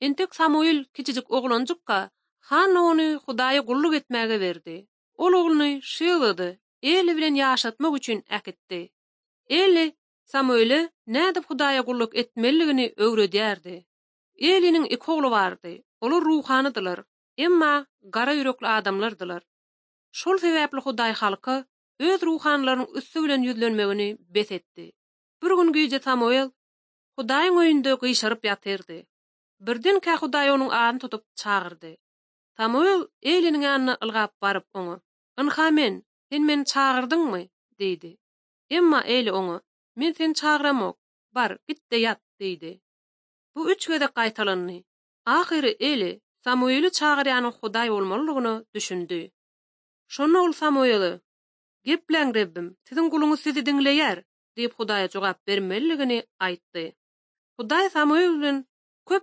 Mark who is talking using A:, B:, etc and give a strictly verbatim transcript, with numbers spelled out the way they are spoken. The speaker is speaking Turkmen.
A: Entek Samuel kiçijik oglanjykka han ony Hudaýa gulluk etmäge berdi. Ol ogluny şyglady, eli bilen ýaşatmak üçin äkitdi. Eli Samuel'e nädip Hudaýa gulluk etmeligini öwredýärdi. Eliniň iki ogly bardy. Olar ruhanydylar, emma gara ýürekli adamlardylar. Şol sebäpli Hudaý halky öz ruhanlarynyň üstü bilen ýüzlenmegini besetdi. Bir gün güýje Samuel Hudaýyň öýünde gyşaryp ýatyrdy. Birden kä Hudaý onuň adyny tutup çağırdy. Samuel eliniň ýanyna ylgap baryp oňa "Ynhamen, sen meni çağırdyňmy?" diýdi. Emma eli oňa "Men seni çağıramok, bar, gitde ýat" diýdi. Bu üç gezek gaýtalandy. Ahyry eli Samuel'i çağırýanyň Hudaý bolmalygyny düşündi. Şonu ol Samuel'e "Gepleň Rebbim, siziň guluňyz sizi diňleýär" diýip Hudaýa jogap bermeliligini aýtdy. Hudaý Samuel bilen